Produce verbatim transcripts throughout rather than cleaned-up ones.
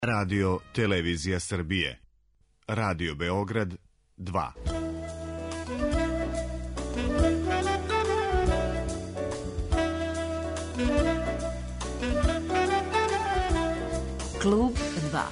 Radio Televizija Srbije. Radio Beograd dva. Klub dva.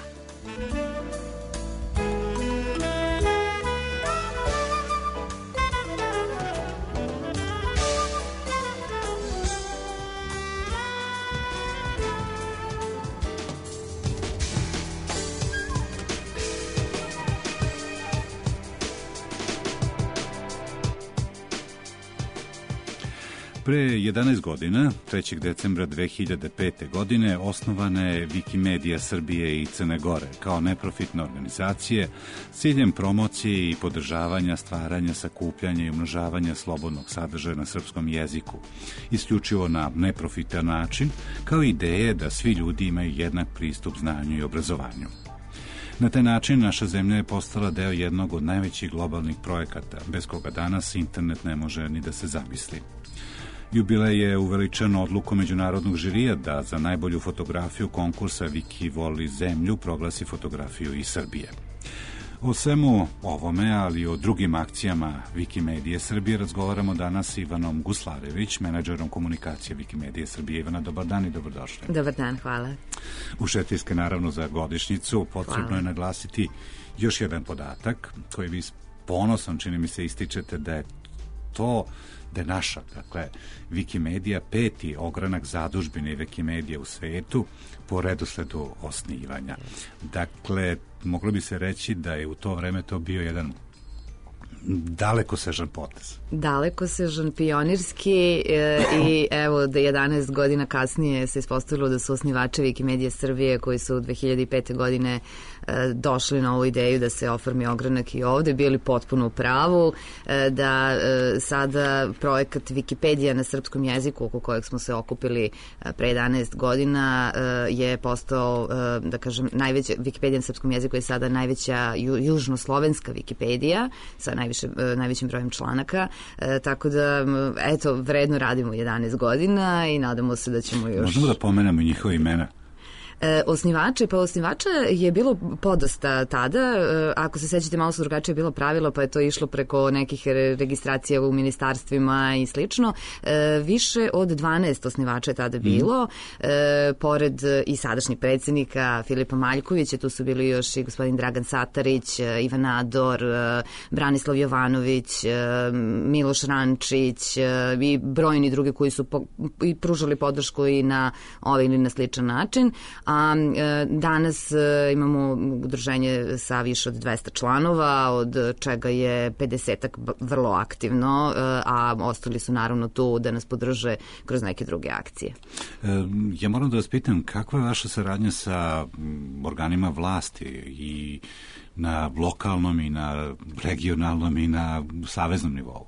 Pre jedanaest godina, trećeg decembra dve hiljade pete. godine, osnovana je Wikimedia Srbije i Crne Gore kao neprofitne organizacije s ciljem promocije i podržavanja, stvaranja, sakupljanja i umnožavanja slobodnog sadržaja na srpskom jeziku, isključivo na neprofitan način, kao ideje da svi ljudi imaju jednak pristup znanju i obrazovanju. Na taj način naša zemlja je postala deo jednog od najvećih globalnih projekata, bez koga danas internet ne može ni da se zamisli. Jubilej je uveličan odlukom međunarodnog žirija da za najbolju fotografiju konkursa Viki voli zemlju proglasi fotografiju iz Srbije. O svemu ovome, ali i o drugim akcijama Wikimedije Srbije razgovaramo danas s Ivanom Guslarević, menadžerom komunikacije Wikimedije Srbije. Ivana, dobar dan i dobrodošli. Dobar dan, hvala. Ušetijske naravno za godišnjicu. Potrebno hvala. je naglasiti još jedan podatak koji vi s ponosom, čini mi se, ističete da je to da je naša, dakle, Wikimedia peti ogranak zadužbine Wikimedije u svetu po redosledu osnivanja. Dakle, moglo bi se reći da je u to vreme to bio jedan dalekosežan potez. Dalekosežan, pionirski e, i evo da jedanaest godina kasnije se ispostavilo da su osnivači Wikimedije Srbije koji su u dve hiljade pete. godine e, došli na ovu ideju da se oformi ogranak i ovde, bili potpuno u pravu, e, da e, sada projekat Wikipedija na srpskom jeziku oko kojeg smo se okupili e, pre jedanaest godina e, je postao, e, da kažem, najveća, Wikipedija na srpskom jeziku je sada najveća ju, južnoslovenska Wikipedija sa najviše, e, najvećim brojem članaka. E, tako da, eto, vredno radimo jedanaest godina i nadamo se da ćemo još... Možemo da pomenemo njihove imena? E, osnivače, pa osnivača je bilo podosta tada, e, ako se sećate, malo su drugačije bilo pravilo, pa je to išlo preko nekih registracija u ministarstvima i slično. E, više od dvanaest osnivača je tada bilo, mm. e, pored i sadašnjeg predsjednika Filipa Maljkovića, tu su bili još i gospodin Dragan Satarić, Ivan Ador, e, Branislav Jovanović, e, Miloš Rančić e, i brojni drugi koji su po, i pružali podršku i na ovaj ili na sličan način. A e, danas e, imamo udruženje sa više od dvesta članova, od čega je pedesetak vrlo aktivno, e, a ostali su naravno tu da nas podrže kroz neke druge akcije. E, ja moram da vas pitam, kakva je vaša saradnja sa organima vlasti i na lokalnom i na regionalnom i na saveznom nivou?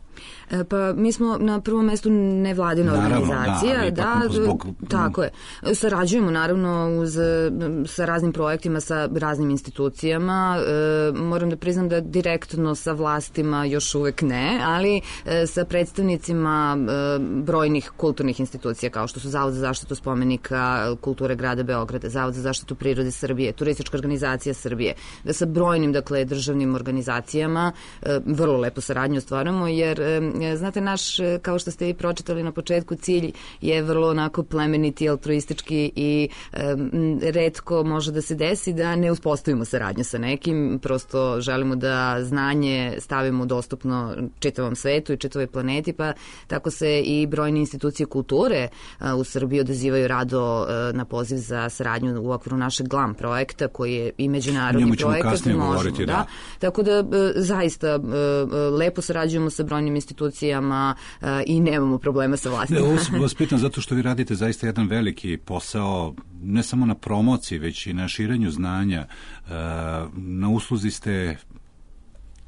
Pa mi smo na prvom mestu nevladina naravno, organizacija, da, da zbog... tako je. Sarađujemo naravno uz, sa raznim projektima, sa raznim institucijama. E, moram da priznam da direktno sa vlastima još uvek ne, ali e, sa predstavnicima e, brojnih kulturnih institucija kao što su Zavod za zaštitu spomenika kulture grada Beograda, Zavod za zaštitu prirode Srbije, Turistička organizacija Srbije, da sa brojnim, dakle, državnim organizacijama e, vrlo lepo saradnju ostvaramo, jer znate, naš, kao što ste i pročitali na početku, cilj je vrlo onako plemeniti, altruistički i um, retko može da se desi da ne uspostavimo saradnju sa nekim, prosto želimo da znanje stavimo dostupno čitavom svetu i čitavoj planeti, pa tako se i brojne institucije kulture uh, u Srbiji odazivaju rado uh, na poziv za saradnju u okviru našeg GLAM projekta, koji je i međunarodni projekat. Možemo, da. da. Tako da uh, zaista uh, lepo sarađujemo sa brojnim institucijama uh, i nemamo problema sa vlastima. Ne, ovo vas pitam zato što vi radite zaista jedan veliki posao, ne samo na promociji, već i na širenju znanja. Uh, na usluzi ste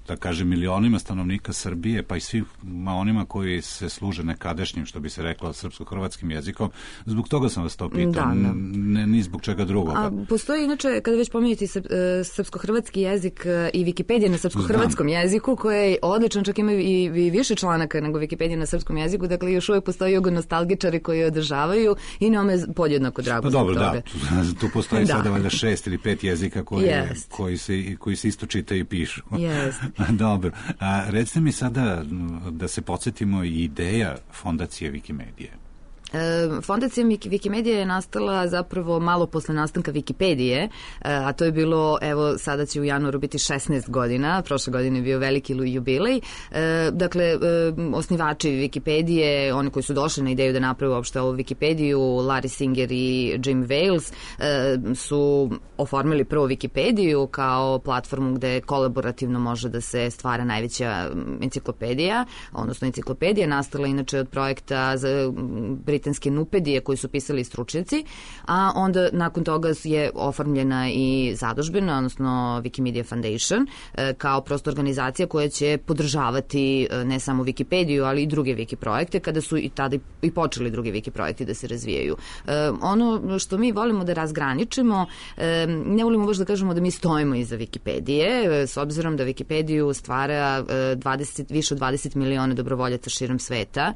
da kažem, milionima stanovnika Srbije, pa i svima onima koji se služe nekadašnjim, što bi se reklo, srpsko-hrvatskim jezikom. Zbog toga sam vas to pitao, da, da. Ne, ni zbog čega drugoga. A postoji, inače, kada već pominjete srpsko-hrvatski jezik i Wikipedija na srpsko-hrvatskom jeziku, koja je odličan, čak ima i, i više članaka nego Wikipedija na srpskom jeziku, dakle još uvijek postoji jugonostalgičari koji je održavaju i nama je podjednako drago. Pa dobro, da, tu, tu postoji sada valjda šest ili pet jezika koji, yes. koji, se, koji se isto čitaju i pišu. Yes. Dobro. A, recite mi sada da se podsjetimo i ideja fondacije Wikimedije. Fondacija Wikimedije je nastala zapravo malo posle nastanka Wikipedije, a to je bilo, evo, sada će u januaru biti šesnaest godina, prošle godine je bio veliki jubilej. Dakle, osnivači Wikipedije, oni koji su došli na ideju da naprave uopšte ovu Wikipediju, Larry Singer i Jim Wales, su oformili prvo Wikipediju kao platformu gde kolaborativno može da se stvara najveća enciklopedija, odnosno enciklopedija nastala inače od projekta za britanske nupedije koji su pisali stručnjaci, a onda nakon toga je oformljena i zadužbina, odnosno Wikimedia Foundation, kao prosto organizacija koja će podržavati ne samo Wikipediju, ali i druge Wiki projekte, kada su i tada i počeli drugi Wiki projekti da se razvijaju. Ono što mi volimo da razgraničimo, ne volimo baš da kažemo da mi stojimo iza Wikipedije, s obzirom da Wikipediju stvara dvadeset, više od dvadeset miliona dobrovoljaca širom sveta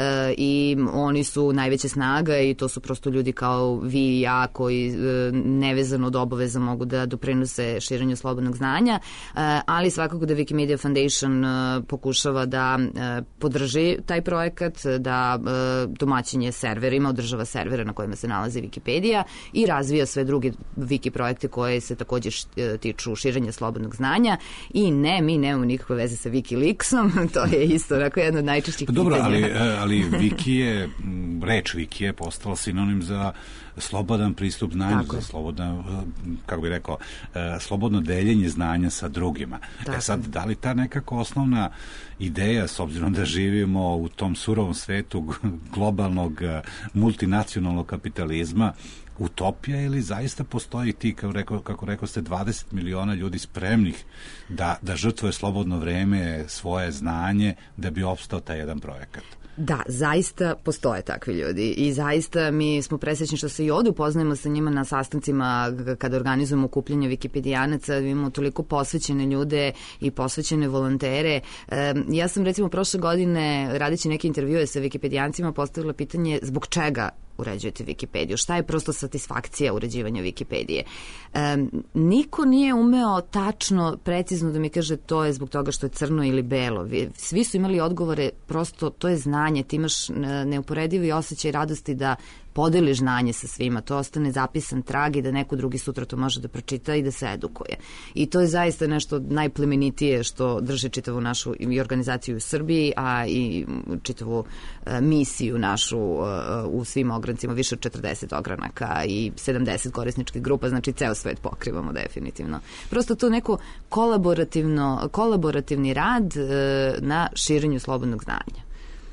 i oni su najveća snaga i to su prosto ljudi kao vi i ja koji nevezano od obaveza mogu da doprinose širenju slobodnog znanja, ali svakako da Wikimedia Foundation pokušava da podrži taj projekat, da domaćinje serverima, održava servere na kojima se nalazi Wikipedija i razvija sve druge Wiki projekte koje se također tiču širenja slobodnog znanja i ne, mi nemamo nikakve veze sa Wikileaksom, to je isto onako jedno od najčešćih pitanja. Dobro, ali, ali Wiki je, reč Wiki je postala sinonim za slobodan pristup znanju, tako za slobodno, kako bih rekao, slobodno deljenje znanja sa drugima. Tako. E sad, da li ta nekako osnovna ideja, s obzirom da živimo u tom surovom svetu globalnog multinacionalnog kapitalizma, utopija ili zaista postoji ti, kako rekao, kako rekao ste, dvadeset miliona ljudi spremnih da, da žrtvuje slobodno vreme, svoje znanje, da bi opstao taj jedan projekat? Da, zaista postoje takvi ljudi i zaista mi smo presrećni što se i ovdje upoznajemo sa njima na sastancima kada organizujemo okupljanje Wikipedijanaca, imamo toliko posvećene ljude i posvećene volontere. E, ja sam recimo prošle godine radeći neke intervjue sa Wikipedijancima postavila pitanje zbog čega uređujete Wikipediju, šta je prosto satisfakcija uređivanja Wikipedije. E, niko nije umeo tačno, precizno da mi kaže to je zbog toga što je crno ili belo. Svi su imali odgovore, prosto to je znanje, ti imaš neuporedivi osjećaj radosti da podeliš znanje sa svima, to ostane zapisan trag i da neko drugi sutra to može da pročita i da se edukuje. I to je zaista nešto najplemenitije što drži čitavu našu i organizaciju u Srbiji, a i čitavu misiju našu u svim ograncima, više od četrdeset ogranaka i sedamdeset korisničkih grupa, znači ceo svet pokrivamo definitivno. Prosto to neko kolaborativno, kolaborativni rad na širenju slobodnog znanja.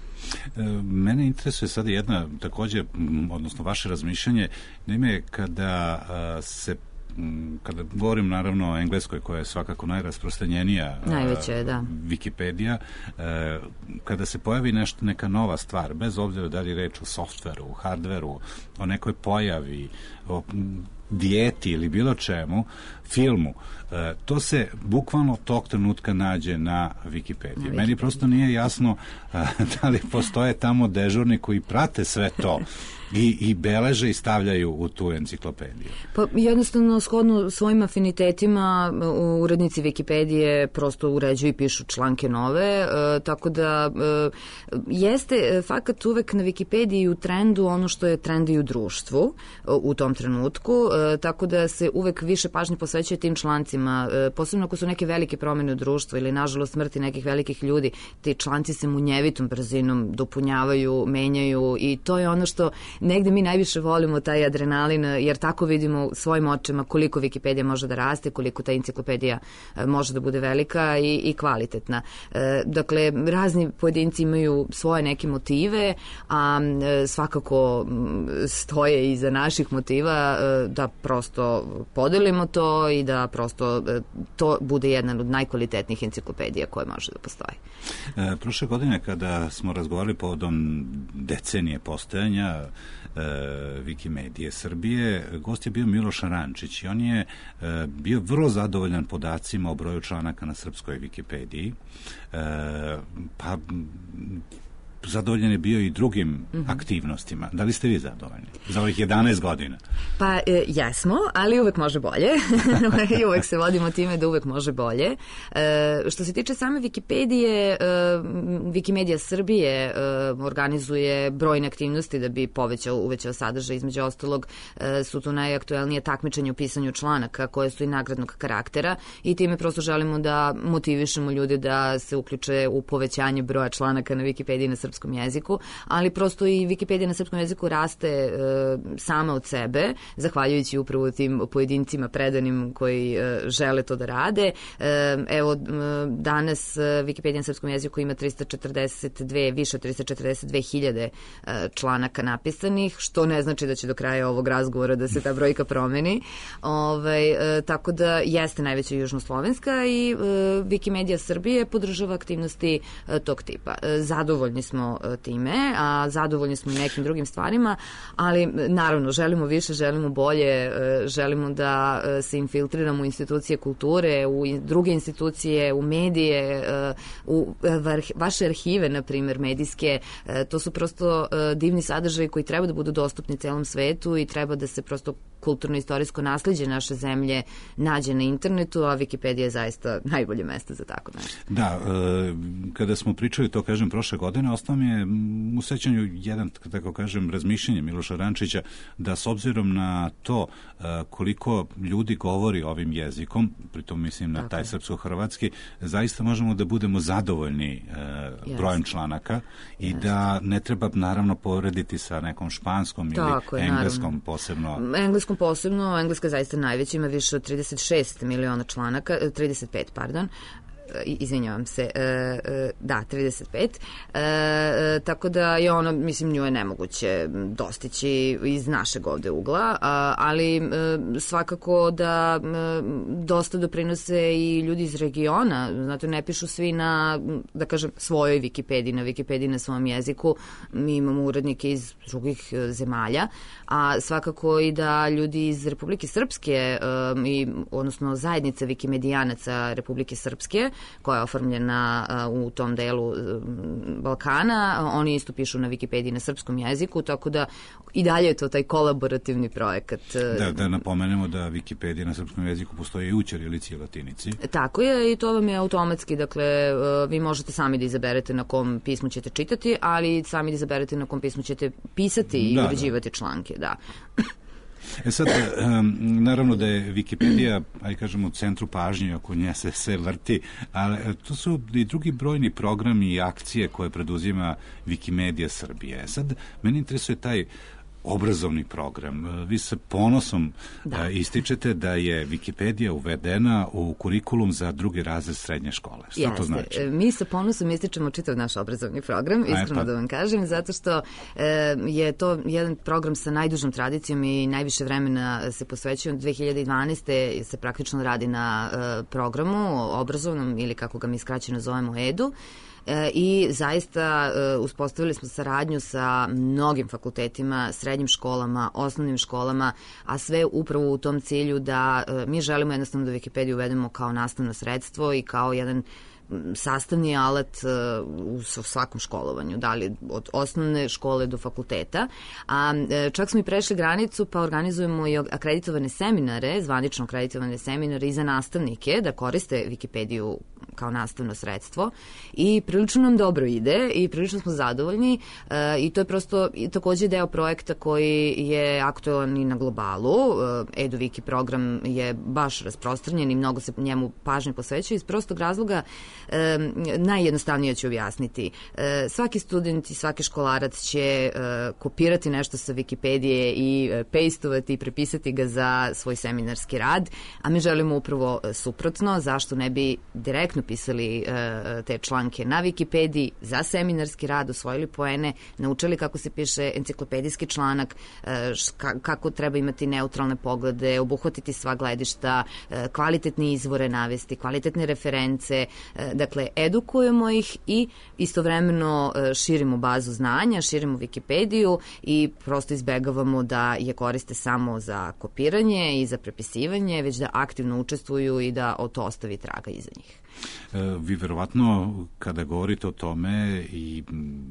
Mene interesuje sada jedna također, odnosno vaše razmišljanje, naime kada se kada govorim naravno o engleskoj koja je svakako najrasprostranjenija najveća je, da. Wikipedija, kada se pojavi nešto, neka nova stvar, bez obzira da li je reč o softveru, o hardveru, o nekoj pojavi, o dijeti ili bilo čemu, filmu, to se bukvalno tog trenutka nađe na Wikipediji. Na Meni prosto nije jasno da li postoje tamo dežurni koji prate sve to i, i beleže i stavljaju u tu enciklopediju. Pa jednostavno, shodno svojim afinitetima, urednici Wikipedije prosto uređuju i pišu članke nove, e, tako da e, jeste fakat uvek na Wikipediji u trendu ono što je trend i u društvu e, u tom trenutku, e, tako da se uvek više pažnje posvećuje tim člancima, e, posebno ako su neke velike promjene u društvu ili nažalost smrti nekih velikih ljudi, ti članci se munjevitom brzinom dopunjavaju, menjaju i to je ono što negde mi najviše volimo, taj adrenalin, jer tako vidimo svojim očima koliko Wikipedija može da raste, koliko ta enciklopedija može da bude velika i, i kvalitetna. E, dakle, razni pojedinci imaju svoje neke motive, a e, svakako stoje iza naših motiva e, da prosto podelimo to i da prosto to bude jedan od najkvalitetnijih enciklopedija koje može da postoji. E, prošle godine kada smo razgovarali povodom decenije postojanja e, Wikimedije Srbije, gost je bio Miloš Arančić i on je e, bio vrlo zadovoljan podacima o broju članaka na srpskoj Wikipediji. E, pa zadovoljan je bio i drugim mm-hmm. aktivnostima. Da li ste vi zadovoljni za ovih jedanaest godina? Pa e, jesmo, ali uvek može bolje. I uvek se vodimo time da uvek može bolje. E, što se tiče same Wikipedije, e, Wikimedija Srbije e, organizuje brojne aktivnosti da bi povećao, uvećao sadržaj. Između ostalog e, su tu najaktuelnije takmičenje u pisanju članaka koje su i nagradnog karaktera i time prosto želimo da motivišemo ljude da se uključe u povećanje broja članaka na Wikipediji na srpskom jeziku, ali prosto i Wikipedija na srpskom jeziku raste e, sama od sebe, zahvaljujući upravo tim pojedincima predanim koji e, žele to da rade. E, evo, danas Wikipedija na srpskom jeziku ima trista četrdeset dve, više od trista četrdeset dve hiljade e, članaka napisanih, što ne znači da će do kraja ovog razgovora da se ta brojka promeni. Ove, e, tako da jeste najveća južnoslovenska i e, Wikimedija Srbije podržava aktivnosti e, tog tipa. E, zadovoljni smo time, a zadovoljni smo i nekim drugim stvarima, ali naravno želimo više, želimo bolje, želimo da se infiltriramo u institucije kulture, u druge institucije, u medije, u vaše arhive, na primjer, medijske. To su prosto divni sadržaji koji treba da budu dostupni celom svetu i treba da se prosto kulturno-istorijsko nasleđe naše zemlje nađe na internetu, a Wikipedija je zaista najbolje mesto za tako nešto. Da, kada smo pričali, to kažem, prošle godine, ostao mi je u sećanju jedan, tako kažem, razmišljenje Miloša Arančića, da s obzirom na to koliko ljudi govori ovim jezikom, pritom mislim na tako taj srpsko-hrvatski, zaista možemo da budemo zadovoljni yes. brojem članaka i yes. da ne treba naravno porediti sa nekom španskom tako ili je, engleskom naravno. Posebno. Engleskom posebno, engleska je zaista najveća, ima više od trideset šest miliona članaka, trideset pet, pardon, izvinjavam se, e, e, da, trideset pet, e, tako da je ono, mislim, nju je nemoguće dostići iz našeg ovde ugla, a, ali e, svakako da e, dosta doprinose i ljudi iz regiona, znate, ne pišu svi na, da kažem, svojoj Wikipediji, na Wikipediji na svom jeziku, mi imamo urednike iz drugih zemalja, a svakako i da ljudi iz Republike Srpske, e, i, odnosno zajednice Wikimedijanaca Republike Srpske, koja je oformljena uh, u tom delu uh, Balkana. Oni isto pišu na Wikipediji na srpskom jeziku, tako da i dalje je to taj kolaborativni projekat. Uh, da, da napomenemo da Wikipedija na srpskom jeziku postoji i u ćirilici i latinici. Tako je, i to vam je automatski, dakle, uh, vi možete sami da izaberete na kom pismu ćete čitati, ali sami da izaberete na kom pismu ćete pisati da, i uređivati da. članke, da. E sad, um, naravno da je Wikipedija, aj kažemo, u centru pažnje, oko nje se sve vrti, ali tu su i drugi brojni programi i akcije koje preduzima Wikimedija Srbije. Sad, meni interesuje taj obrazovni program. Vi se ponosom da. ističete da je Wikipedija uvedena u kurikulum za drugi razred srednje škole. Šta Jeste. to znači? Mi se ponosom ističemo čitav naš obrazovni program, iskreno pa. da vam kažem, zato što e, je to jedan program sa najdužom tradicijom i najviše vremena se posvećuje. Od dve hiljade dvanaeste se praktično radi na e, programu obrazovnom, ili kako ga mi skraćeno zovemo edu. I zaista uspostavili smo saradnju sa mnogim fakultetima, srednjim školama, osnovnim školama, a sve upravo u tom cilju da mi želimo jednostavno da Wikipediju uvedemo kao nastavno sredstvo i kao jedan sastavni alat u svakom školovanju, da li od osnovne škole do fakulteta. A čak smo i prešli granicu, pa organizujemo i akreditovane seminare, zvanično akreditovane seminare i za nastavnike da koriste Wikipediju kao nastavno sredstvo i prilično nam dobro ide i prilično smo zadovoljni e, i to je prosto takođe deo projekta koji je aktualan i na globalu. E, EduWiki program je baš rasprostranjen i mnogo se njemu pažnje posvećuje iz prostog razloga. E, najjednostavnije ću objasniti. E, svaki student i svaki školarac će e, kopirati nešto sa Wikipedije i e, pastovati i prepisati ga za svoj seminarski rad, a mi želimo upravo suprotno, zašto ne bi direktno direktno pisali te članke na Wikipediji za seminarski rad, osvojili poene, naučili kako se piše enciklopedijski članak, kako treba imati neutralne poglede, obuhvatiti sva gledišta, kvalitetne izvore navesti, kvalitetne reference, dakle, edukujemo ih i istovremeno širimo bazu znanja, širimo Wikipediju i prosto izbegavamo da je koriste samo za kopiranje i za prepisivanje, već da aktivno učestvuju i da to ostavi traga iza njih. Vi verovatno kada govorite o tome i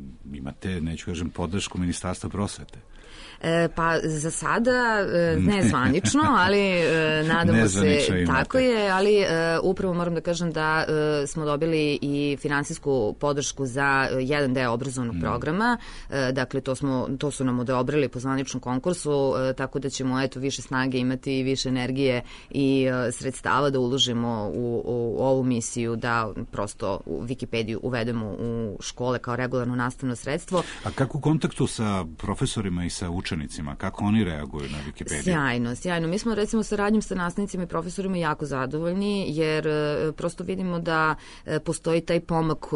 imate, neću kažem, podršku Ministarstva prosvete. E, pa za sada e, ne zvanično, ali e, nadamo se, tako je, ali e, upravo moram da kažem da e, smo dobili i finansijsku podršku za jedan deo obrazovnog mm. programa, e, dakle to, smo, to su nam odobrili po zvaničnom konkursu, e, tako da ćemo eto više snage imati i više energije i e, sredstava da uložimo u, u ovu misiju, da prosto u Wikipediju uvedemo u škole kao regularno nastavno sredstvo. A kako u kontaktu sa profesorima i sa učenicima, kako oni reaguju na Wikipediju? Sjajno, sjajno. Mi smo recimo saradnjom sa nastavnicima i profesorima jako zadovoljni, jer e, prosto vidimo da e, postoji taj pomak u,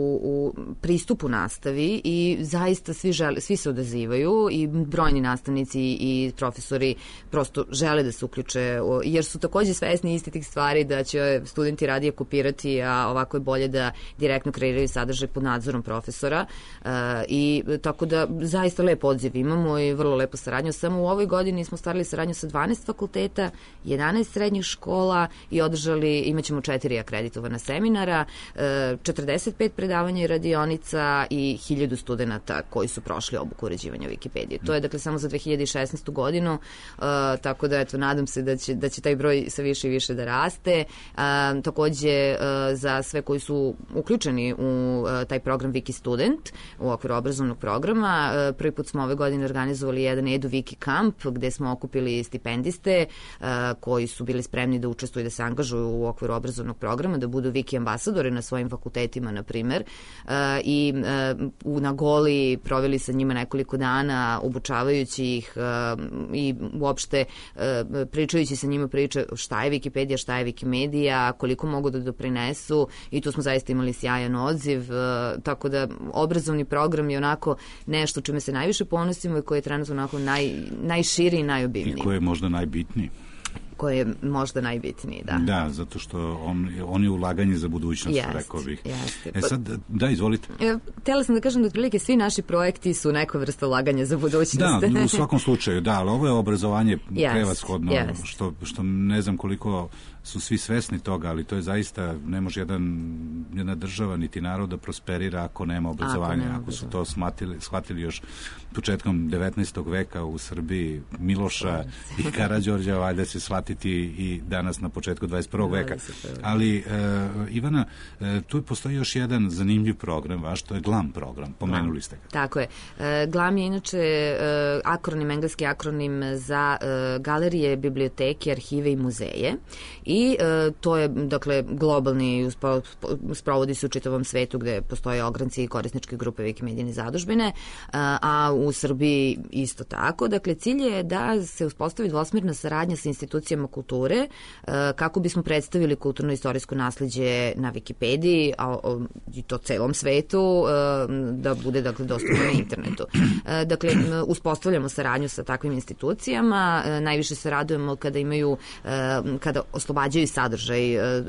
u pristupu nastavi i zaista svi, žele, svi se odazivaju i brojni nastavnici i profesori prosto žele da se uključe, jer su takođe svesni isti tih stvari da će studenti radije kopirati, a ovako je bolje da direktno kreiraju sadržaj pod nadzorom profesora e, i tako da zaista lep odziv imamo i vrlo lepo saradnju. Samo u ovoj godini smo stvarili saradnju sa dvanaest fakulteta, jedanaest srednjih škola i održali, imaćemo četiri akreditovana seminara, četrdeset pet predavanja i radionica i hiljadu studenta koji su prošli obuku uređivanja Wikipedije. To je dakle samo za dve hiljade šesnaestu godinu, uh, tako da eto, nadam se da će, da će taj broj sve više i više da raste. Uh, takođe uh, za sve koji su uključeni u uh, taj program Wiki Student u okviru obrazovnog programa, uh, prvi put smo ove godine organizovali jedan Edu Wiki Camp gde smo okupili stipendiste uh, koji su bili spremni da učestvuju i da se angažuju u okviru obrazovnog programa, da budu Wiki ambasadori na svojim fakultetima, na primer, uh, i uh, na Goli proveli sa njima nekoliko dana obučavajući ih uh, i uopšte uh, pričajući sa njima priče šta je Wikipedija, šta je Wikimedija, koliko mogu da doprinesu i tu smo zaista imali sjajan odziv, uh, tako da obrazovni program je onako nešto čime se najviše ponosimo i koji je trenutno onako naj, najširi i najobimniji. I koji je možda najbitniji. Koji je možda najbitniji, da. Da, zato što on, on je ulaganje za budućnost, jest, rekao bih. Jeste. E sad, da, izvolite. E, htjela sam da kažem da otprilike svi naši projekti su neka vrsta ulaganja za budućnost. Da, u svakom slučaju, da, ali ovo je obrazovanje yes, prevashodno, yes. Što, što ne znam koliko su svi svesni toga, ali to je zaista, ne može jedan, jedna država niti narod da prosperira ako nema obrazovanja, ako, ako su to shvatili, shvatili još početkom devetnaestog veka u Srbiji, Miloša i Karađorđa, valjda se shvatiti i danas na početku dvadeset prvog veka. Ali, e, Ivana, e, tu postoji još jedan zanimljiv program vaš, to je GLAM program, pomenuli ste ga. Tako je. E, GLAM je inače e, akronim, engleski akronim za e, galerije, biblioteke, arhive i muzeje. I e, to je, dakle, globalni, uspo, sprovodi se u čitavom svetu gde postoje ogranci i korisničke grupe Wikimedijine zadužbine, a, a u Srbiji isto tako. Dakle, cilj je da se uspostavi dvosmerna saradnja sa institucijama kulture a, kako bismo predstavili kulturno-istorijsko nasleđe na Wikipediji, a, a, i to celom svetu, a, da bude, dakle, dostupno na internetu. A, dakle, uspostavljamo saradnju sa takvim institucijama, a, najviše se radujemo kada imaju, a, kada oslobađaju sadržaj.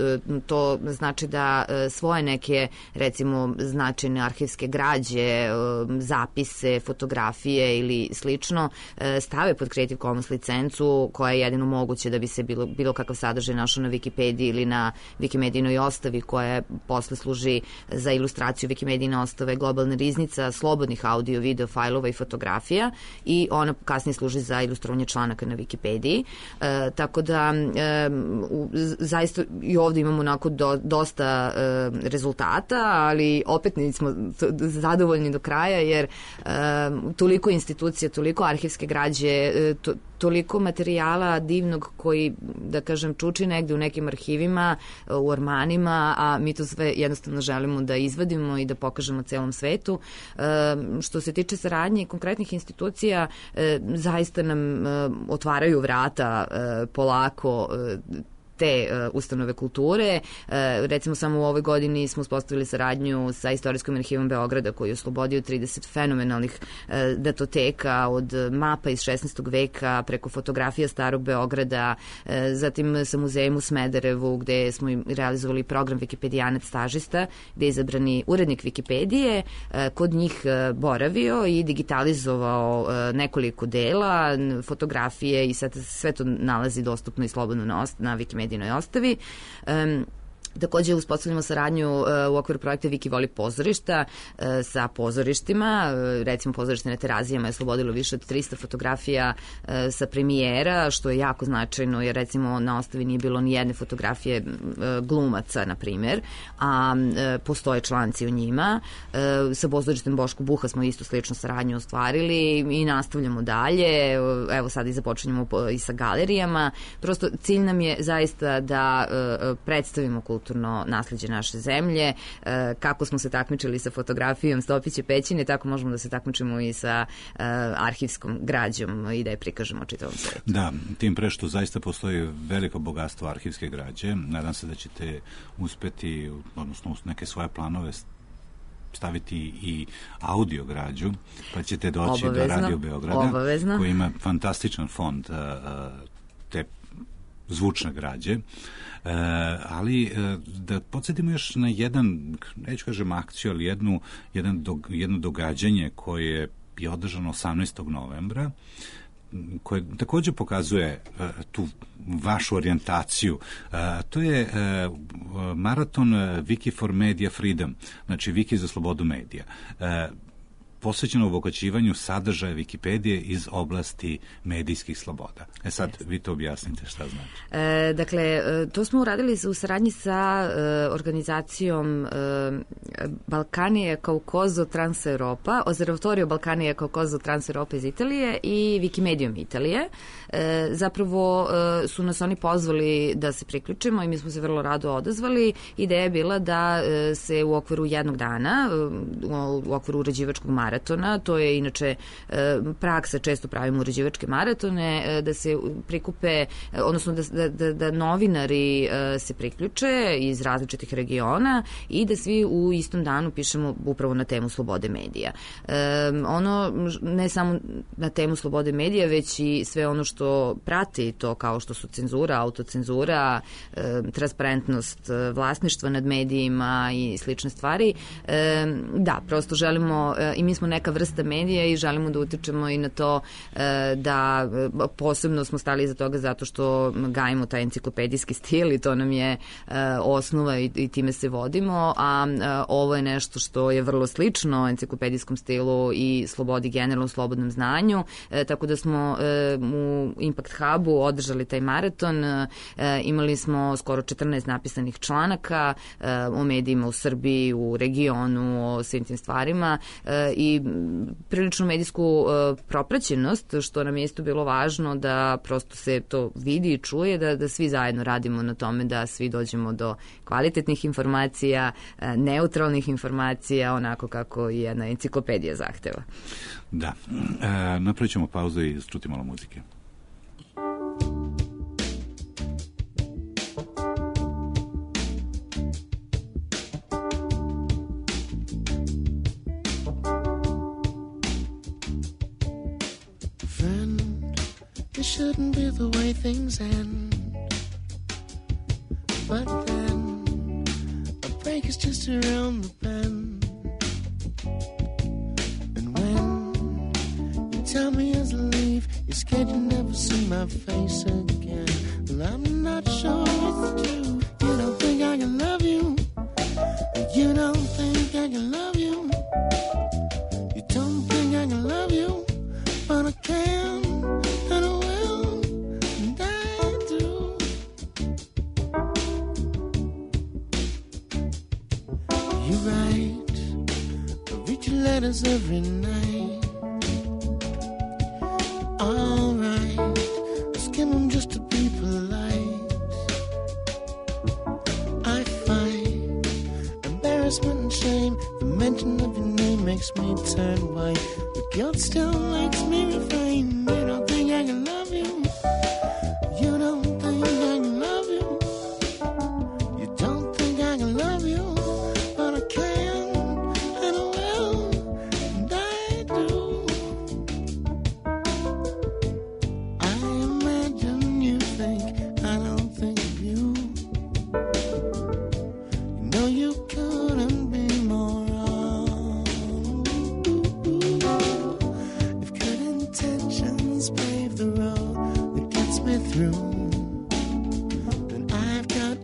To znači da svoje neke, recimo, značajne arhivske građe, zapise, fotografije ili slično stave pod Creative Commons licencu koja je jedino moguće da bi se bilo, bilo kakav sadržaj našao na Wikipediji ili na Wikimedijinoj ostavi koja posle služi za ilustraciju Wikimedijine ostave globalna riznica slobodnih audio, video, fajlova i fotografija i ona kasnije služi za ilustrovanje članaka na Wikipediji. E, tako da e, u, zaista i ovdje imamo onako do, dosta e, rezultata, ali opet nismo zadovoljni do kraja jer e, toliko institucija, toliko arhivske građe, e, to, toliko materijala divnog koji, da kažem, čuči negde u nekim arhivima, u ormanima, a mi to sve jednostavno želimo da izvadimo i da pokažemo celom svetu. E, što se tiče saradnje i konkretnih institucija, e, zaista nam e, otvaraju vrata e, polako e, te uh, ustanove kulture. Uh, recimo samo u ovoj godini smo uspostavili saradnju sa Istorijskom arhivom Beograda koji je oslobodio trideset fenomenalnih uh, datoteka od mapa iz šesnaestog veka preko fotografija starog Beograda, uh, zatim sa muzejom u Smederevu gde smo realizovali program Wikipedijanac stažista gde je izabrani urednik Wikipedije uh, kod njih uh, boravio i digitalizovao uh, nekoliko dela, fotografije i sad sve to nalazi dostupno i slobodno na, ost na Wikimedijinoj ostavi. Um, Takođe uspostavljamo saradnju uh, u okviru projekta Viki voli pozorišta uh, sa pozorištima. Uh, recimo pozorište na Terazijama je slobodilo više od trista fotografija uh, sa premijera, što je jako značajno jer recimo na ostavi nije bilo ni jedne fotografije uh, glumaca, na primjer, a uh, postoje članci u njima. Uh, sa pozorištem Boško Buha smo isto sličnu saradnju ostvarili i nastavljamo dalje. Uh, evo sad i započinjemo i sa galerijama. Prosto cilj nam je zaista da uh, predstavimo kulturu kulturno nasleđe naše zemlje. Kako smo se takmičili sa fotografijom Stopiće pećine, tako možemo da se takmičimo i sa arhivskom građom i da je prikažemo čitavom svetu. Da, tim pre što zaista postoji veliko bogatstvo arhivske građe. Nadam se da ćete uspeti, odnosno neke svoje planove staviti i audio građu, pa ćete doći obavezno, do Radio Beograda, obavezno. Koji ima fantastičan fond uh, te zvučne građe. E, ali e, da podsjetimo još na jedan, neću kažem akciju, ali jednu, jedan dog, jedno događanje koje je održano osamnaestog novembra, koje takođe pokazuje uh, tu vašu orijentaciju. Uh, to je uh, maraton uh, Wiki for Media Freedom, znači Wiki za slobodu medija. Uh, posvećeno obogaćivanju sadržaja Wikipedije iz oblasti medijskih sloboda. E sad, yes. Vi to objasnite šta znači. E, dakle, to smo uradili u saradnji sa e, organizacijom e, Balkanije Kaukozo Trans Europa, Observatorio Balkanije Kaukozo Trans Europa iz Italije i Wikimedijom Italije. E, zapravo e, su nas oni pozvali da se priključimo i mi smo se vrlo rado odazvali. Ideja je bila da e, se u okviru jednog dana, u, u okviru uređivačkog maratona, maratona, to je inače praksa, često pravimo uređivačke maratone, da se prikupe, odnosno da, da, da novinari se priključe iz različitih regiona i da svi u istom danu pišemo upravo na temu slobode medija. Ono, ne samo na temu slobode medija, već i sve ono što prati to, kao što su cenzura, autocenzura, transparentnost vlasništva nad medijima i slične stvari. Da, prosto želimo, i mi smo neka vrsta medija i želimo da utičemo i na to da posebno smo stali iza toga zato što gajimo taj enciklopedijski stil i to nam je osnova i, i time se vodimo, a ovo je nešto što je vrlo slično enciklopedijskom stilu i slobodi, generalno slobodnom znanju, tako da smo u Impact Hubu održali taj maraton, imali smo skoro četrnaest napisanih članaka o medijima u Srbiji, u regionu, o svim tim stvarima i priličnu medijsku propraćenost, što nam je isto bilo važno da prosto se to vidi i čuje, da, da svi zajedno radimo na tome da svi dođemo do kvalitetnih informacija, neutralnih informacija, onako kako i jedna enciklopedija zahteva. Da. E, napravit ćemo pauzu i čuti malo muzike. It shouldn't be the way things end, but then a break is just around the bend. And when you tell me as I leave, you're scared you'll never see my face again. Well, I'm not sure it's true. You don't think I can love you. You don't think I can love you. You don't think I can love you, but I can. Letters every night. All right, I skim them just to be polite. I find embarrassment and shame. The mention of your name makes me turn white, but guilt still makes me refrain. You don't think I can love you. You don't think I can love you.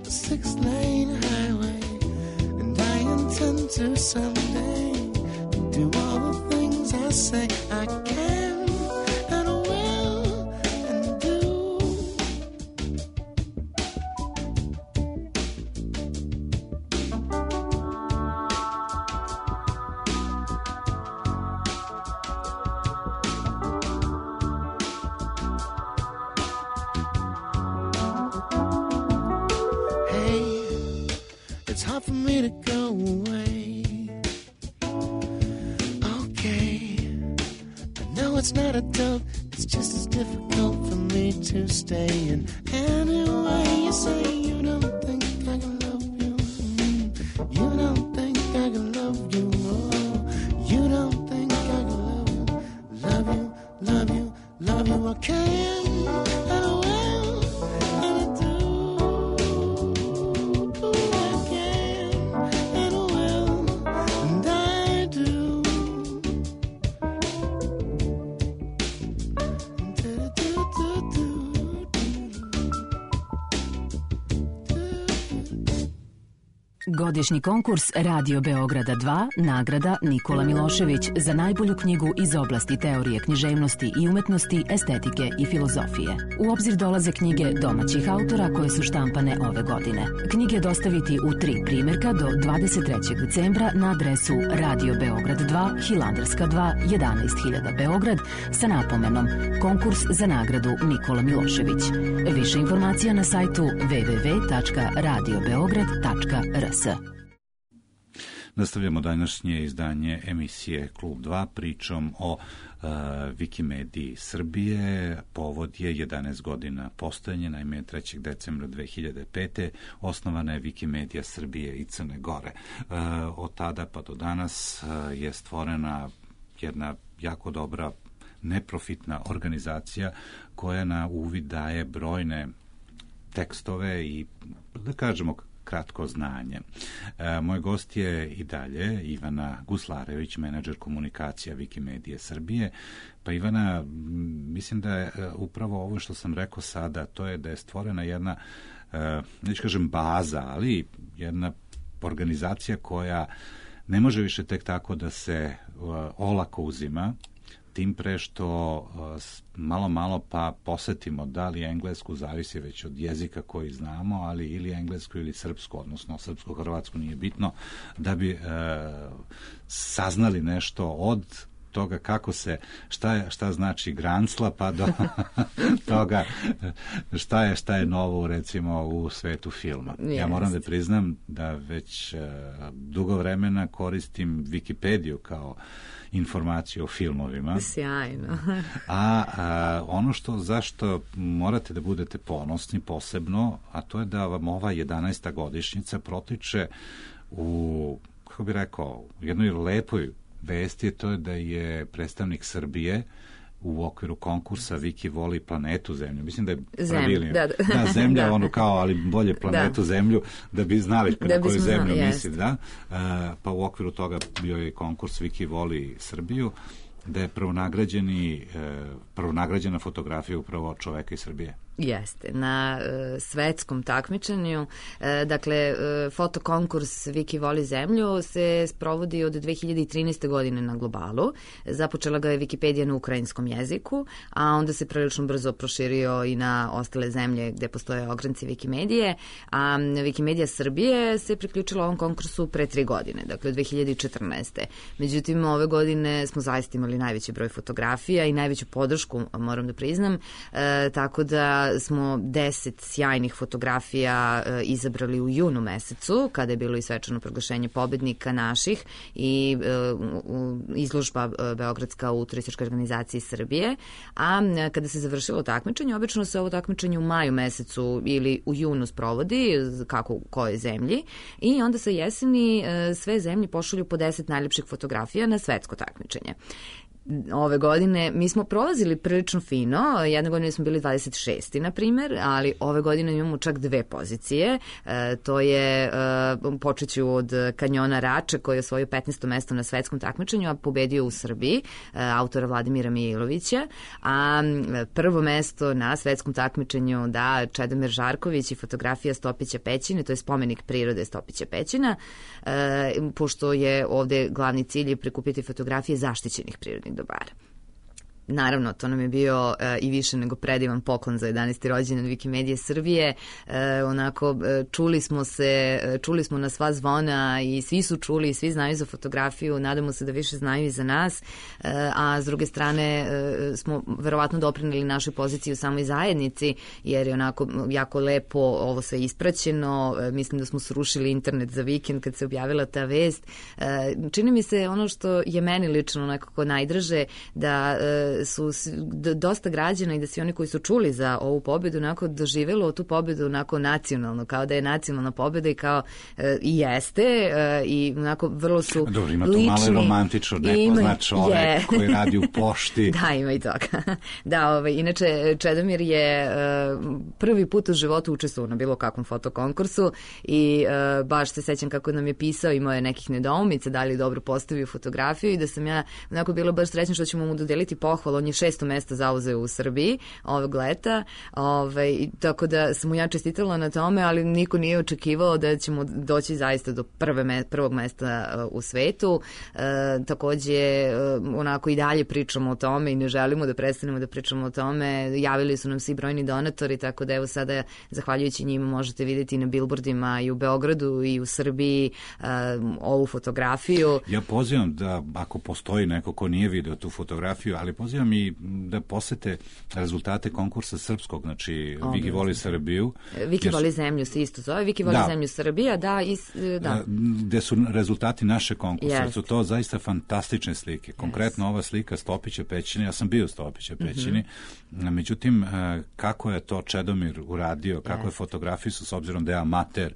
a six-lane highway, and I intend to someday do all the things I say I can and will and do. It's hard for me to go away. Okay, I know it's not a joke, it's just as difficult for me to stay. And anyway, you say you don't think I can love you. You don't think I can love you. Oh, you don't think I can love you. Love you, love you, love you. I can and I will and I do. Godišnji konkurs Radio Beograda dva, nagrada Nikola Milošević za najbolju knjigu iz oblasti teorije književnosti i umetnosti, estetike i filozofije. U obzir dolaze knjige domaćih autora koje su štampane ove godine. Knjige dostaviti u tri primjerka do dvadeset trećeg decembra na adresu Radio Beograd dva, Hilandarska dva, jedanaest hiljada Beograd sa napomenom Konkurs za nagradu Nikola Milošević. Više informacija na sajtu w w w tačka radio beograd tačka r s. Nastavljamo današnje izdanje emisije Klub dva pričom o uh, Wikimediji Srbije. Povod je jedanaest godina postojanja, naime trećeg decembra dve hiljade pete. osnovana je Wikimedija Srbije i Crne Gore. Uh, od tada pa do danas uh, je stvorena jedna jako dobra neprofitna organizacija koja na uvid daje brojne tekstove i, da kažemo, kratko znanje. E, moj gost je i dalje Ivana Guslarević, menadžer komunikacija Wikimedije Srbije. Pa Ivana, mislim da je upravo ovo što sam rekao sada, to je da je stvorena jedna, e, neću kažem baza, ali jedna organizacija koja ne može više tek tako da se olako uzima, tim pre što malo malo pa posetimo da li englesku, zavisi već od jezika koji znamo, ali ili englesku ili srpsku, odnosno srpsko-hrvatsku, nije bitno, da bi e, saznali nešto od toga kako se, šta, je, šta znači grancla, pa do toga šta je, šta je novo recimo u svetu filma. Yes. Ja moram da priznam da već uh, dugo vremena koristim Wikipediju kao informaciju o filmovima. Sjajno. a, a ono što, zašto morate da budete ponosni posebno, a to je da vam ova jedanaesta godišnjica protiče u, kako bi rekao, u jednoj lepoj vesti, je to da je predstavnik Srbije u okviru konkursa Viki voli planetu Zemlju. Mislim da je pravilno. Da, da. da, Zemlja, da. Ono kao, ali bolje planetu da. Zemlju, da bi znali na da koju zemlju znali, misli. Da. Uh, pa u okviru toga bio je konkurs Viki voli Srbiju, da je prvonagrađeni, uh, prvonagrađena fotografija upravo čoveka iz Srbije. Jeste, na uh, svetskom takmičenju, uh, dakle, uh, fotokonkurs Viki voli zemlju se sprovodi od dve hiljade trinaeste. godine na globalu. Započela ga je Wikipedija na ukrajinskom jeziku, a onda se prilično brzo proširio i na ostale zemlje gde postoje ogranci Wikimedije, a Wikimedija Srbije se priključila ovom konkursu pre tri godine, dakle, dve hiljade četrnaeste. Međutim, ove godine smo zaista imali najveći broj fotografija i najveću podršku, moram da priznam, uh, tako da smo deset sjajnih fotografija e, izabrali u junu mesecu, kada je bilo i svečano proglašenje pobednika naših i e, u, izložba e, Beogradska u turističkoj organizaciji Srbije, a e, kada se završilo takmičenje, obično se ovo takmičenje u maju mesecu ili u junu sprovodi, kako u kojoj zemlji, i onda sa jeseni e, sve zemlje pošalju po deset najlepših fotografija na svetsko takmičenje. ove godine mi smo prolazili prilično fino, jedne godine smo bili dvadeset šesti na primjer, ali ove godine imamo čak dve pozicije, e, to je e, počet ću od kanjona Rače koji je osvojio petnaesto mesto na svetskom takmičenju, a pobedio u Srbiji, e, autora Vladimira Mijilovića, a prvo mesto na svetskom takmičenju da Čedomir Žarković i fotografija Stopića Pećine, to je spomenik prirode Stopića Pećina, e, pošto je ovde glavni cilj je prikupiti fotografije zaštićenih prirodnih dobara. Naravno, to nam je bio e, i više nego predivan poklon za jedanaesti rođendan Wikimedije Srbije. E, onako, e, čuli smo se, e, čuli smo na sva zvona i svi su čuli i svi znaju za fotografiju, nadamo se da više znaju i za nas, e, a s druge strane e, smo verovatno doprineli našoj poziciji u samoj zajednici, jer je onako jako lepo ovo sve ispraćeno. E, mislim da smo srušili internet za vikend kad se objavila ta vest. E, čini mi se ono što je meni lično nekako najdraže, da e, su dosta građana i da svi oni koji su čuli za ovu pobedu onako doživelo tu pobedu onako nacionalno, kao da je nacionalna pobeda i kao e, i jeste e, i onako vrlo su lični. Dobro, ima tu malo romantično, nepoznat čovek je. Koji radi u pošti. Da, ima i toga. Da, ovaj, inače Čedomir je e, prvi put u životu učestvovao na bilo kakvom fotokonkursu i e, baš se sećam kako nam je pisao, imao je nekih nedoumica, da li dobro postavio fotografiju i da sam ja onako bila baš srećna što ćemo mu dodeliti pohvalu. On je šesto mesto zauzeo u Srbiji ovog leta, ovaj, tako da sam mu ja čestitala na tome, ali niko nije očekivao da ćemo doći zaista do prve me, prvog mesta uh, u svetu. E, takođe, uh, onako i dalje pričamo o tome i ne želimo da prestanemo da pričamo o tome. Javili su nam svi brojni donatori, tako da evo sada, zahvaljujući njima, možete vidjeti na bilbordima i u Beogradu i u Srbiji uh, ovu fotografiju. Ja pozivam da, ako postoji neko ko nije video tu fotografiju, ali pozivam i da posete rezultate konkursa srpskog, znači Viki voli Srbiju. Viki voli zemlju se isto zove, Viki voli da. zemlju Srbija, da, i, da. Gde su rezultati naše konkursa, yes. su to zaista fantastične slike. Konkretno yes. ova slika Stopića Pećine, ja sam bio Stopića Pećine, mm-hmm. međutim, kako je to Čedomir uradio, kako yes. je fotografiju s obzirom da je amater,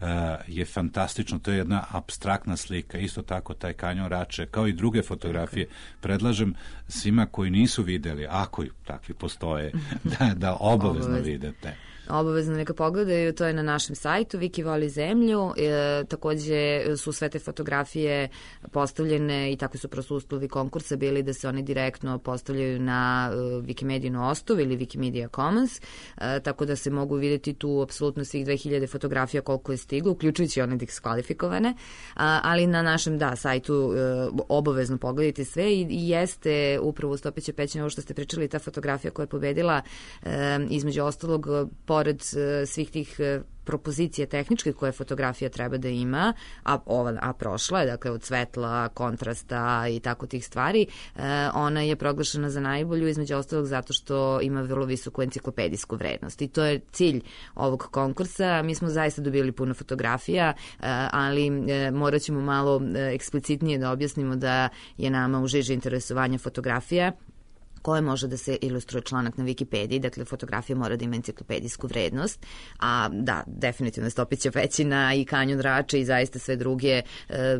je fantastično, to je jedna apstraktna slika, isto tako taj kanjon Rače, kao i druge fotografije. Predlažem svima koji nisu videli, ako takvi postoje, da, da obavezno Obavez. videte. Obavezno neka pogledaju, to je na našem sajtu Viki voli zemlju, e, takođe su sve te fotografije postavljene i tako su prosto uslovi konkursa bili da se oni direktno postavljaju na e, Wikimedijinu ostav ili Wikimedia Commons, e, tako da se mogu vidjeti tu apsolutno svih dve hiljade fotografija koliko je stiglo, uključujući one diskvalifikovane, a, ali na našem da sajtu e, obavezno pogledajte sve i, i jeste upravo Stopića Pećina, ovo što ste pričali, ta fotografija koja je pobedila e, između ostalog pored uh, svih tih uh, propozicija tehničke koje fotografija treba da ima, a, ova, a prošla je, dakle od svetla, kontrasta i tako tih stvari, uh, ona je proglašena za najbolju između ostalog zato što ima vrlo visoku enciklopedijsku vrednost i to je cilj ovog konkursa. Mi smo zaista dobili puno fotografija, uh, ali uh, morat ćemo malo uh, eksplicitnije da objasnimo da je nama u žiži interesovanja fotografija koje može da se ilustruje članak na Wikipediji, dakle fotografija mora da ima enciklopedijsku vrednost, a da, definitivno Stopića Pećina i kanjon Rače i zaista sve druge e,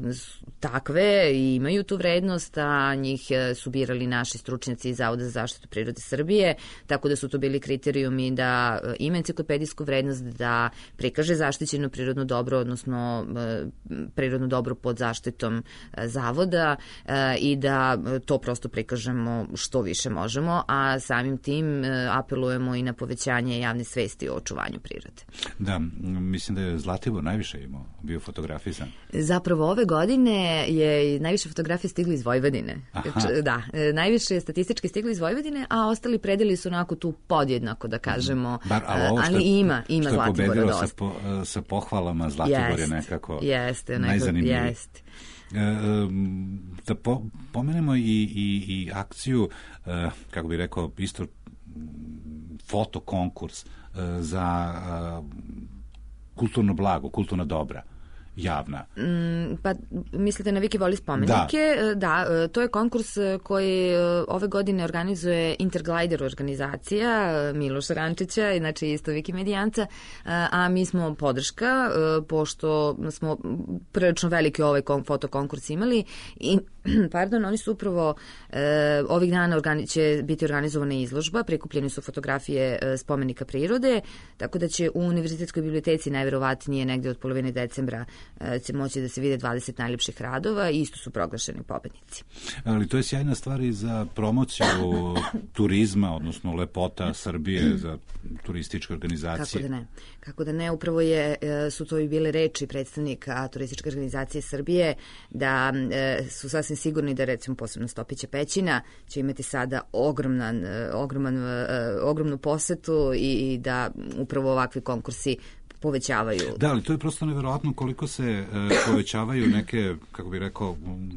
takve i imaju tu vrednost, a njih e, su birali naši stručnjaci iz Zavoda za zaštitu prirode Srbije, tako da su to bili kriterijumi da e, ima enciklopedijsku vrednost, da prikaže zaštićeno prirodno dobro, odnosno e, prirodno dobro pod zaštitom e, Zavoda e, i da e, to prosto prikažemo što više možemo, a samim tim e, apelujemo i na povećanje javne svesti o očuvanju prirode. Da, mislim da je Zlatibor najviše imao, bio fotografisan. Zapravo ove godine je najviše fotografije stiglo iz Vojvodine. Aha. Da, e, najviše statistički stiglo iz Vojvodine, a ostali predeli su onako tu podjednako, da kažemo. Bar, ali, ovo što, ali ima, ima Zlatibora dosta. Sa, po, sa pohvalama Zlatibor jest, je nekako jeste, najzanimljiviji. Jeste. Da po, pomenemo i, i, i akciju, kako bih rekao, isto fotokonkurs za kulturno blago, kulturna dobra. javna? Mm, pa mislite na Wikivoli spomenike? Da. da, to je konkurs koji ove godine organizuje Interglider organizacija Miloša Rančića, znači isto Wikimedijanca, a mi smo podrška, pošto smo prilično veliki ovaj fotokonkurs imali i pardon, oni su upravo e, ovih dana organi, će biti organizovana izložba, prikupljene su fotografije e, spomenika prirode, tako da će u Univerzitetskoj biblioteci najverovatnije negde od polovine decembra e, će moći da se vide dvadeset najljepših radova i isto su proglašeni pobednici. Ali to je sjajna stvar i za promociju turizma, odnosno lepota Srbije, za turističke organizacije. Kako da ne? Kako da ne, upravo je, su to i bile reči predstavnika turističke organizacije Srbije, da e, su sasvim sigurni da recimo posebno Stopića pećina će imati sada ogroman, ogroman, ogromnu posetu i da upravo ovakvi konkursi povećavaju. Da, ali to je prosto neverovatno koliko se uh, povećavaju neke, kako bih rekao,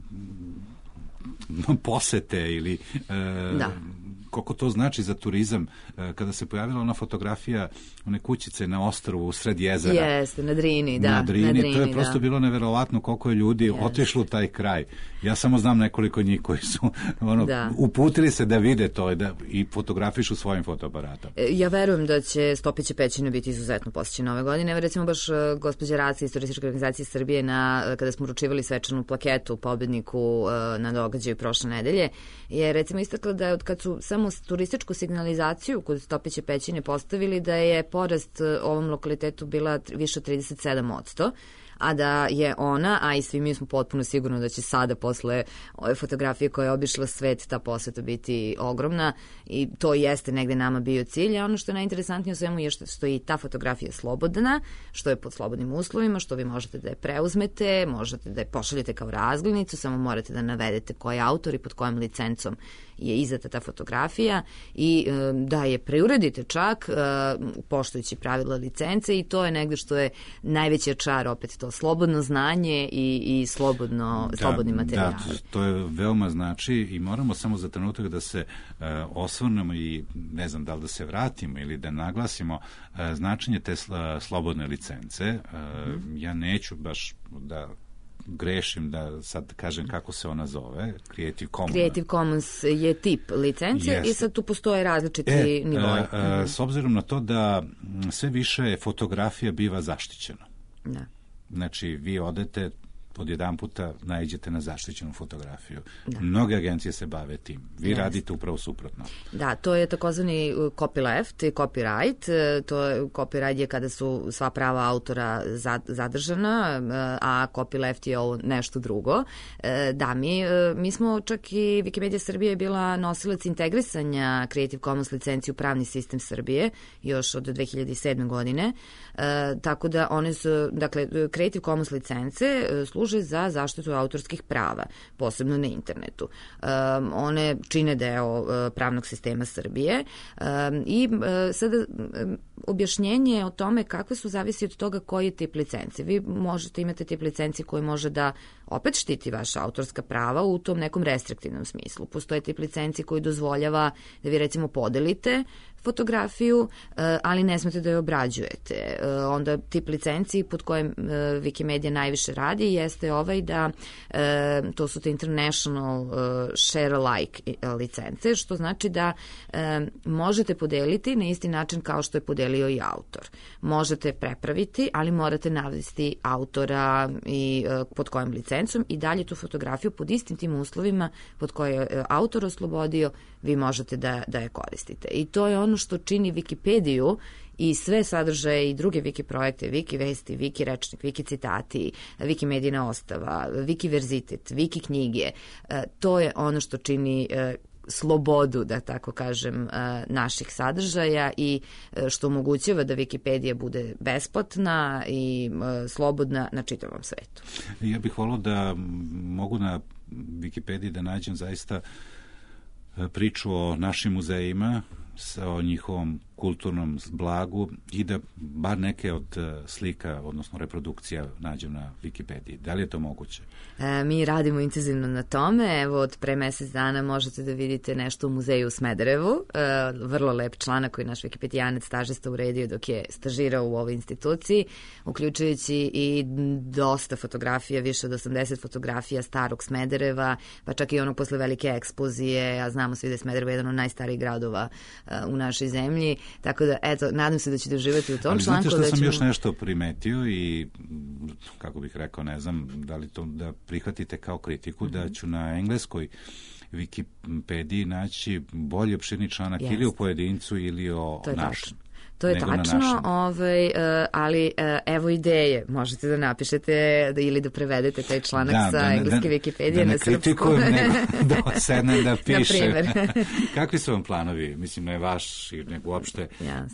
um, posete ili uh, da. koliko to znači za turizam. Kada se pojavila ona fotografija one kućice na ostrvu u sred jezera. Jeste, na Drini, da. Na Drini, na Drini, to je prosto da. bilo neverovatno koliko je ljudi Jeste. otišlo u taj kraj. Ja samo znam nekoliko njih koji su ono, da. uputili se da vide to da, i fotografišu svojim fotoaparatom. Ja verujem da će Stopića pećina biti izuzetno posjećena ove godine. Evo recimo baš gospođa Raca iz Turističke organizacije Srbije na, kada smo uručivali svečanu plaketu pobedniku na događaju prošle nedelje, je recimo istakla da od kad su samo turističku signalizaciju kod Stopića pećine postavili da je porast ovom lokalitetu bila više od trideset sedam posto, a da je ona, a i svi mi smo potpuno sigurno da će sada posle ove fotografije koje je obišla svet ta poseta biti ogromna i to jeste negde nama bio cilj, a ono što je najinteresantnije u svemu je što, što je i ta fotografija slobodna, što je pod slobodnim uslovima, što vi možete da je preuzmete, možete da je pošaljete kao razglednicu, samo morate da navedete koji je autor i pod kojom licencom je izdata ta fotografija i da je preuredite čak poštujući pravila licence i to je negde što je najveći čar, opet to slobodno znanje i, i slobodno, da, slobodni materijali. Da, to je veoma znači i moramo samo za trenutak da se uh, osvrnemo i ne znam da li da se vratimo ili da naglasimo uh, značenje te sl- slobodne licence. Uh, mm. Ja neću baš da grešim da sad kažem kako se ona zove, Creative Commons. Creative Commons je tip licence Jeste. i sad tu postoje različiti e, nivoi. E, e, s obzirom na to da sve više fotografija biva zaštićeno. Da. Znači, vi odete od jedan puta naiđete na zaštićenu fotografiju. Da. Mnoge agencije se bave tim. Vi yes. radite upravo suprotno. Da, to je takozvani copyleft i copyright. To je, copyright je kada su sva prava autora zadržana, a copyleft je ovo nešto drugo. Da, mi, mi smo čak i Wikimedia Srbije je bila nosilac integrisanja Creative Commons licenci u pravni sistem Srbije još od dve hiljade sedme godine. Tako da one su, dakle, Creative Commons licence služe za zaštitu autorskih prava, posebno na internetu. Um, one čine deo uh, pravnog sistema Srbije um, i uh, sada um, objašnjenje o tome kakve su zavisi od toga koji je tip licence. Vi možete imati tip licenci koji može da opet štiti vaša autorska prava u tom nekom restriktivnom smislu. Postoje tip licenci koji dozvoljava da vi recimo podelite fotografiju, ali ne smete da je obrađujete. Onda tip licenci pod kojem Wikimedia najviše radi jeste ovaj da to su te international share alike licence, što znači da možete podeliti na isti način kao što je podelio i autor. Možete prepraviti, ali morate navesti autora i pod kojom licencom i dalje tu fotografiju pod istim tim uslovima pod koje je autor oslobodio, vi možete da, da je koristite. I to je ono što čini Wikipediju i sve sadržaje i druge wiki projekte, wiki vesti, wiki rečnik, wiki citati, Wikimedijina ostava, wiki verzitet, wiki knjige. To je ono što čini slobodu, da tako kažem, naših sadržaja i što omogućava da Wikipedija bude besplatna i slobodna na čitavom svetu. Ja bih volio da mogu na Wikipediji da nađem zaista priču o našim muzejima, o njihovom kulturnom blagu i da bar neke od slika, odnosno reprodukcija nađem na Wikipediji. Da li je to moguće? E, mi radimo intenzivno na tome. Evo, od pre mesec dana možete da vidite nešto u muzeju u Smederevu. E, vrlo lep članak koji naš Wikipedijanac stažista uredio dok je stažirao u ovoj instituciji, uključujući i dosta fotografija, više od osamdeset fotografija starog Smedereva, pa čak i ono posle velike eksplozije, a znamo svi da je Smederevo jedan od najstarijih gradova uh, u našoj zemlji, tako da, eto, nadam se da ćete uživati u tom ali članku. Ali znate što da sam ćemo... još nešto primetio i, kako bih rekao, ne znam, da li to da prihvatite kao kritiku, mm-hmm. da ću na engleskoj Wikipediji naći bolje opširni članak yes. ili o pojedincu ili o našem. To je tačno, ovaj, ali evo ideje. Možete da napišete da, ili da prevedete taj članak da, sa da, engleske da, Wikipedije da na srpsku. Da ne kritikujem, nego da sednem da pišem. Kakvi su vam planovi? Mislim, ne vaš, nego uopšte yes.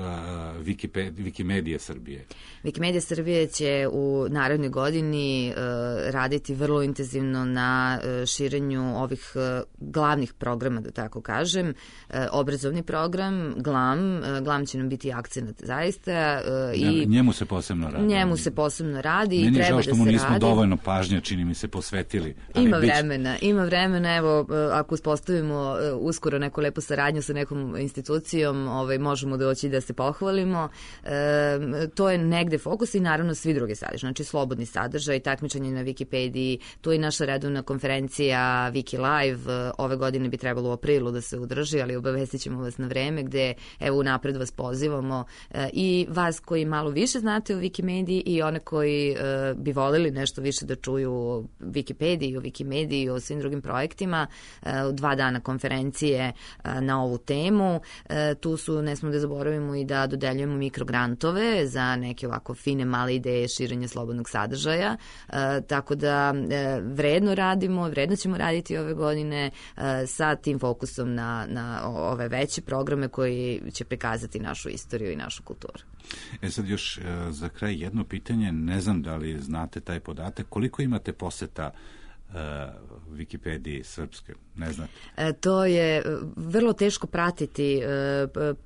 Wikimedije Srbije. Wikimedija Srbije će u narednoj godini uh, raditi vrlo intenzivno na uh, širenju ovih uh, glavnih programa, da tako kažem. Uh, obrazovni program, GLAM, uh, GLAM će nam biti akcenat zaista. Uh, i njemu se posebno radi. Njemu se posebno radi i treba da se radi. Meni je žao što mu nismo radi. dovoljno pažnje, čini mi se, posvetili. Ali ima bić... vremena, ima vremena, evo, ako uspostavimo uskoro neku lepu saradnju sa nekom institucijom, ovaj, možemo doći da se pohvalimo. E, to je negde fokus i naravno svi drugi sadržaj, znači slobodni sadržaj, takmičenje na Wikipediji, tu je naša redovna konferencija Wiki Live, ove godine bi trebalo u aprilu da se udrži, ali obavestit ćemo vas na vreme, gde evo napred vas pozivamo e, i vas koji malo više znate o Wikimediji i one koji e, bi voleli nešto više da čuju o Wikipediji, o Wikimediji, o svim drugim projektima, e, dva dana konferencije e, na ovu temu. E, tu su, ne smo da zaboravimo i da dodeljujemo mikrograntove za neke ovako fine male ideje širenja slobodnog sadržaja, e, tako da e, vredno radimo, vredno ćemo raditi ove godine e, sa tim fokusom na, na ove veće programe koji će prikazati našu istoriju i našu kulturu. E sad još e, za kraj jedno pitanje, ne znam da li znate taj podatak, koliko imate poseta Uh, Wikipediji srpske, ne znate? E, to je vrlo teško pratiti. E,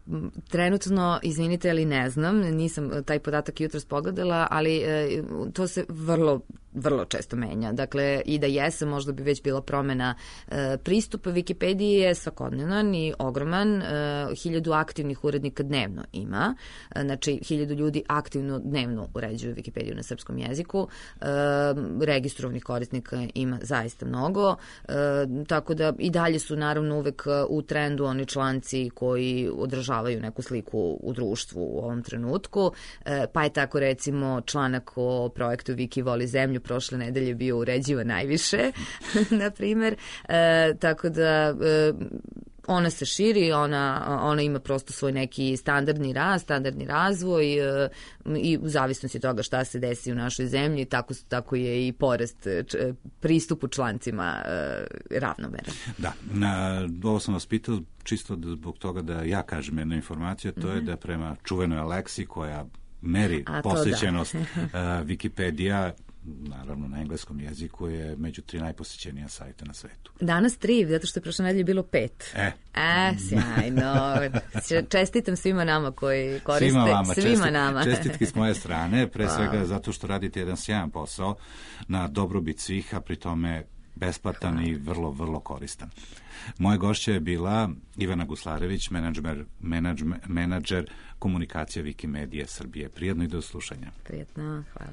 trenutno, izvinite, ali ne znam, nisam taj podatak jutros pogledala, ali e, to se vrlo vrlo često menja. Dakle, i da jesam, možda bi već bila promena e, pristupa. Wikipediji je svakodnevan i ogroman. E, hiljadu aktivnih urednika dnevno ima. E, znači, hiljadu ljudi aktivno dnevno uređuju Wikipediju na srpskom jeziku. E, registrovnih korisnika ima zaista mnogo. E, tako da i dalje su naravno uvek u trendu oni članci koji odražavaju neku sliku u društvu u ovom trenutku. E, pa je tako recimo članak o projektu Wiki voli zemlju prošle nedelje bio uređivan najviše, na primer. E, tako da e, ona se širi, ona, ona ima prosto svoj neki standardni rast, standardni razvoj e, i u zavisnosti toga šta se desi u našoj zemlji, tako, tako je i porast č, pristupu člancima e, ravnomeran. Da, na, ovo sam vas pitao čisto zbog toga da ja kažem jednu informaciju, to mm-hmm. je da prema čuvenoj Aleksi koja meri posjećenost uh, Wikipedija, naravno na engleskom jeziku, je među tri najposećenija sajta na svetu. Danas tri, zato što je prošle nedelje bilo pet. E. E, sjajno. Čestitam svima nama koji koriste. Svima vama. Svima Čestit, nama. Čestitki s moje strane, pre wow. svega zato što radite jedan sjajan posao na dobrobit svih, a pri tome besplatan Hvala. I vrlo, vrlo koristan. Moja gošća je bila Ivana Guslarević, menadžer, menadžer, menadžer komunikacije Wikimedije Srbije. Prijetno i do slušanja. Prijetno, hvala.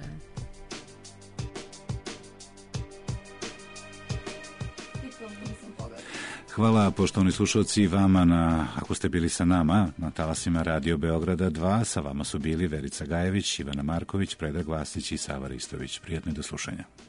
Hvala poštovani slušalci vama, na, ako ste bili sa nama na talasima Radio Beograda dva, sa vama su bili Verica Gajević, Ivana Marković, Predrag Vasić i Sava Ristović. Prijetno i do slušanja.